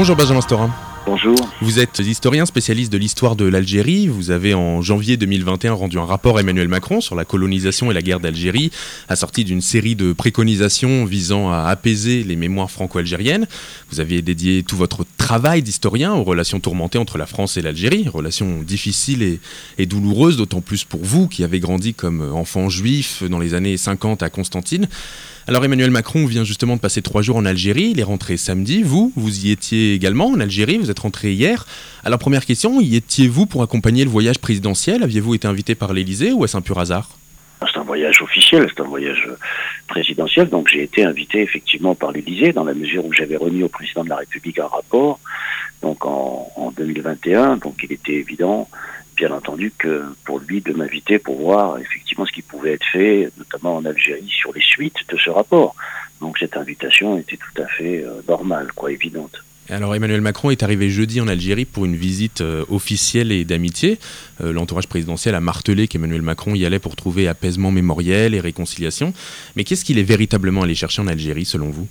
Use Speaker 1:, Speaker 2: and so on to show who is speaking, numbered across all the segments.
Speaker 1: Bonjour Benjamin Storin.
Speaker 2: Bonjour.
Speaker 1: Vous êtes historien spécialiste de l'histoire de l'Algérie. Vous avez en janvier 2021 rendu un rapport à Emmanuel Macron sur la colonisation et la guerre d'Algérie, assorti d'une série de préconisations visant à apaiser les mémoires franco-algériennes. Vous aviez dédié tout votre travail d'historien aux relations tourmentées entre la France et l'Algérie, relations difficiles et douloureuses, d'autant plus pour vous qui avez grandi comme enfant juif dans les années 50 à Constantine. Alors Emmanuel Macron vient justement de passer 3 jours en Algérie, il est rentré samedi, vous y étiez également en Algérie, vous êtes rentré hier. Alors première question, y étiez-vous pour accompagner le voyage présidentiel? Aviez-vous été invité par l'Élysée ou est-ce un pur hasard?
Speaker 2: C'est un voyage officiel, c'est un voyage présidentiel, donc j'ai été invité effectivement par l'Élysée dans la mesure où j'avais remis au président de la République un rapport, donc en 2021, donc il était évident, bien entendu, que pour lui de m'inviter pour voir effectivement ce qui pouvait être fait, notamment en Algérie, sur les suites de ce rapport. Donc cette invitation était tout à fait normale, évidente.
Speaker 1: Alors Emmanuel Macron est arrivé jeudi en Algérie pour une visite officielle et d'amitié. L'entourage présidentiel a martelé qu'Emmanuel Macron y allait pour trouver apaisement mémoriel et réconciliation. Mais qu'est-ce qu'il est véritablement allé chercher en Algérie selon vous?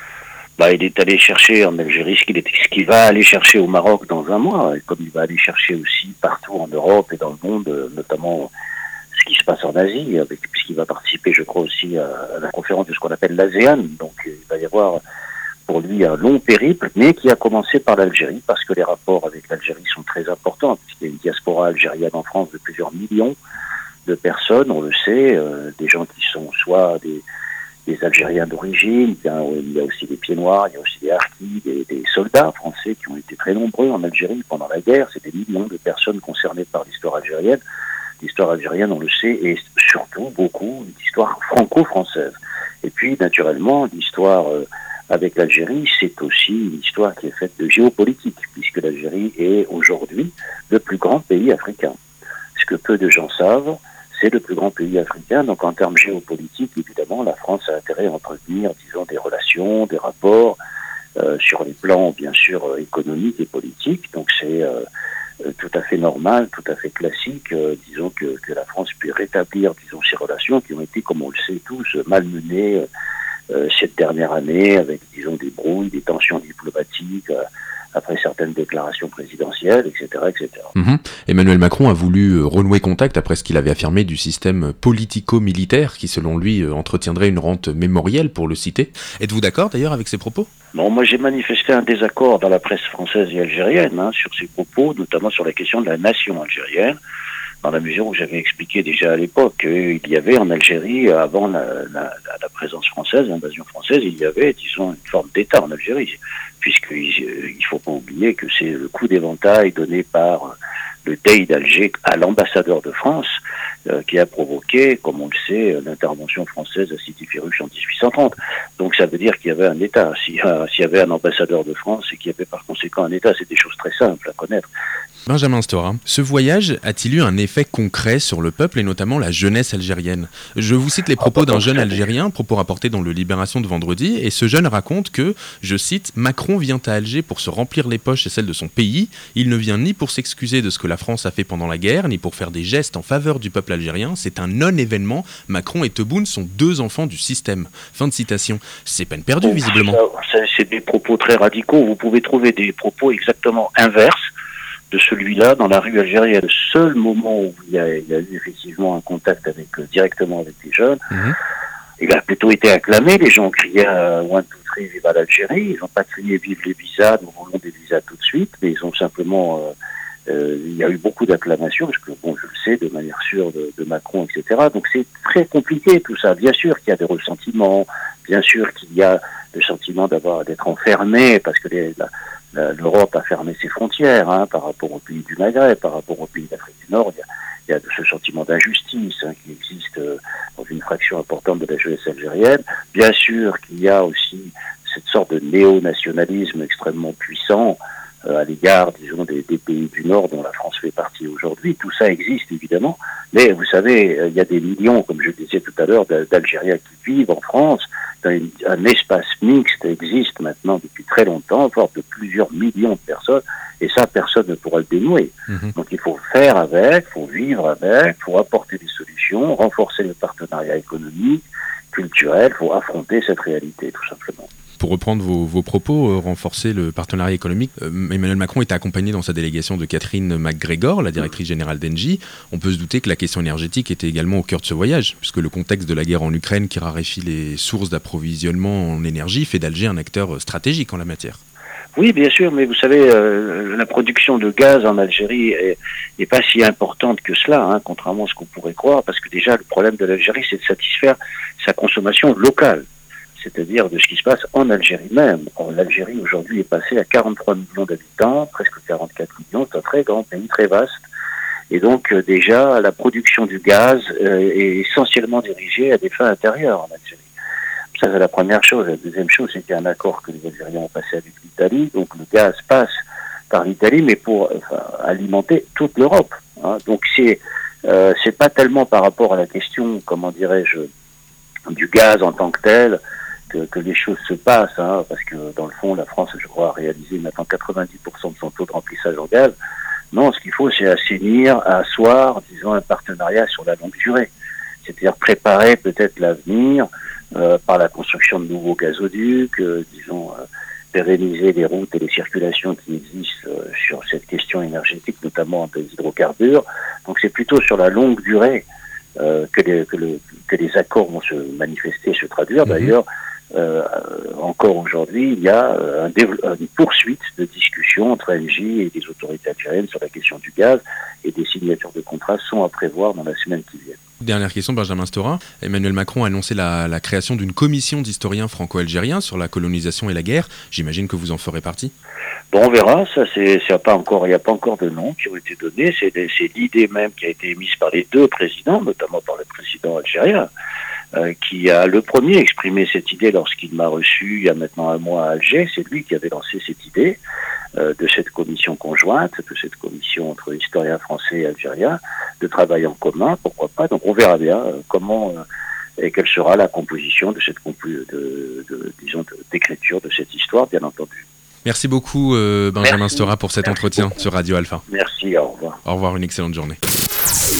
Speaker 2: Il est allé chercher en Algérie ce qu'il va aller chercher au Maroc dans un mois, et comme il va aller chercher aussi partout en Europe et dans le monde, notamment ce qui se passe en Asie, puisqu'il va participer, je crois, aussi à la conférence de ce qu'on appelle l'ASEAN. Donc il va y avoir pour lui un long périple, mais qui a commencé par l'Algérie, parce que les rapports avec l'Algérie sont très importants, puisqu'il y a une diaspora algérienne en France de plusieurs millions de personnes, on le sait, des gens qui sont soit des Algériens d'origine, il y a aussi des pieds noirs, il y a aussi des harkis, des soldats français qui ont été très nombreux en Algérie pendant la guerre. C'est des millions de personnes concernées par l'histoire algérienne. L'histoire algérienne, on le sait, est surtout beaucoup d'histoire franco-française. Et puis, naturellement, l'histoire avec l'Algérie, c'est aussi une histoire qui est faite de géopolitique, puisque l'Algérie est aujourd'hui le plus grand pays africain. Ce que peu de gens savent, c'est le plus grand pays africain, donc en termes géopolitiques, évidemment, la France a intérêt à entretenir, disons, des relations, des rapports sur les plans, bien sûr, économiques et politiques. Donc c'est tout à fait normal, tout à fait classique, disons, que la France puisse rétablir, disons, ces relations qui ont été, comme on le sait tous, malmenées cette dernière année, avec, disons, des brouilles, des tensions diplomatiques, après certaines déclarations présidentielles, etc. etc.
Speaker 1: Emmanuel Macron a voulu renouer contact après ce qu'il avait affirmé du système politico-militaire qui, selon lui, entretiendrait une rente mémorielle, pour le citer. Êtes-vous d'accord d'ailleurs avec ces propos?
Speaker 2: Non, moi j'ai manifesté un désaccord dans la presse française et algérienne sur ces propos, notamment sur la question de la nation algérienne, dans la mesure où j'avais expliqué déjà à l'époque qu'il y avait en Algérie, avant la présence française, l'invasion française, il y avait, disons, une forme d'État en Algérie, puisqu'il ne faut pas oublier que c'est le coup d'éventail donné par le Dey d'Alger à l'ambassadeur de France qui a provoqué, comme on le sait, l'intervention française à Sidi Ferruch en 1830. Donc ça veut dire qu'il y avait un État. S'il y avait un ambassadeur de France et qu'il y avait par conséquent un État, c'est des choses très simples à connaître.
Speaker 1: Benjamin Storin, ce voyage a-t-il eu un effet concret sur le peuple et notamment la jeunesse algérienne? Je vous cite les propos d'un jeune Algérien, propos rapportés dans le Libération de vendredi, et ce jeune raconte que, je cite, « Macron vient à Alger pour se remplir les poches et celles de son pays. Il ne vient ni pour s'excuser de ce que la France a fait pendant la guerre, ni pour faire des gestes en faveur du peuple algérien. C'est un non-événement. Macron et Tebboune sont 2 enfants du système. » Fin de citation. C'est peine perdue, visiblement.
Speaker 2: C'est des propos très radicaux. Vous pouvez trouver des propos exactement inverses de celui-là dans la rue algérienne. Le seul moment où il y a eu effectivement un contact directement avec les jeunes, il a plutôt été acclamé. Les gens criaient One, two, three, vive l'Algérie. Ils n'ont pas crié vive les visas, nous voulons des visas tout de suite, mais ils ont simplement... il y a eu beaucoup d'acclamations, parce que, je le sais, de manière sûre de Macron, etc. Donc c'est très compliqué tout ça. Bien sûr qu'il y a des ressentiments, bien sûr qu'il y a le sentiment d'être enfermé, parce que l'Europe a fermé ses frontières par rapport aux pays du Maghreb, par rapport aux pays d'Afrique du Nord. Il y a ce sentiment d'injustice qui existe dans une fraction importante de la jeunesse algérienne. Bien sûr qu'il y a aussi cette sorte de néo-nationalisme extrêmement puissant à l'égard, disons, des pays du Nord dont la France fait partie aujourd'hui. Tout ça existe, évidemment. Mais vous savez, il y a des millions, comme je le disais tout à l'heure, d'Algériens qui vivent en France. Un espace mixte existe maintenant depuis très longtemps, voire de plusieurs millions de personnes. Et ça, personne ne pourra le dénouer. Donc il faut faire avec, il faut vivre avec, il faut apporter des solutions, renforcer le partenariat économique, culturel, il faut affronter cette réalité, tout simplement.
Speaker 1: Pour reprendre vos propos, renforcer le partenariat économique, Emmanuel Macron était accompagné dans sa délégation de Catherine McGregor, la directrice générale d'Engie. On peut se douter que la question énergétique était également au cœur de ce voyage, puisque le contexte de la guerre en Ukraine qui raréfie les sources d'approvisionnement en énergie fait d'Alger un acteur stratégique en la matière.
Speaker 2: Oui, bien sûr, mais vous savez, la production de gaz en Algérie n'est pas si importante que cela, contrairement à ce qu'on pourrait croire, parce que déjà, le problème de l'Algérie, c'est de satisfaire sa consommation locale, c'est-à-dire de ce qui se passe en Algérie même. L'Algérie, aujourd'hui, est passée à 43 millions d'habitants, presque 44 millions, c'est un très grand pays, très vaste, et donc déjà, la production du gaz est essentiellement dirigée à des fins intérieures en Algérie. Ça, c'est la première chose. La deuxième chose, c'est qu'il y a un accord que les Algériens ont passé avec l'Italie. Donc, le gaz passe par l'Italie, mais pour alimenter toute l'Europe. Donc, c'est pas tellement par rapport à la question, comment dirais-je, du gaz en tant que tel que les choses se passent. Parce que, dans le fond, la France, je crois, a réalisé maintenant 90% de son taux de remplissage en gaz. Non, ce qu'il faut, c'est asseoir, disons, un partenariat sur la longue durée. C'est-à-dire préparer peut-être l'avenir par la construction de nouveaux gazoducs, pérenniser les routes et les circulations qui existent sur cette question énergétique, notamment des hydrocarbures. Donc c'est plutôt sur la longue durée que les accords vont se manifester, se traduire. D'ailleurs, encore aujourd'hui, il y a une poursuite de discussions entre Engie et les autorités algériennes sur la question du gaz, et des signatures de contrats sont à prévoir dans la semaine qui vient.
Speaker 1: Dernière question, Benjamin Stora. Emmanuel Macron a annoncé la création d'une commission d'historiens franco-algériens sur la colonisation et la guerre. J'imagine que vous en ferez partie.
Speaker 2: Bon, on verra. Ça, il n'y a pas encore de noms qui ont été donnés. C'est l'idée même qui a été émise par les deux présidents, notamment par le président algérien, qui a le premier exprimé cette idée lorsqu'il m'a reçu il y a maintenant un mois à Alger. C'est lui qui avait lancé cette idée de cette commission conjointe, de cette commission entre historiens français et algériens, de travail en commun, pourquoi pas. Donc on verra bien comment et quelle sera la composition de cette d'écriture de cette histoire, bien entendu.
Speaker 1: Merci beaucoup Benjamin Stora pour cet entretien sur Radio Alpha.
Speaker 2: Merci, au revoir.
Speaker 1: Au revoir, une excellente journée.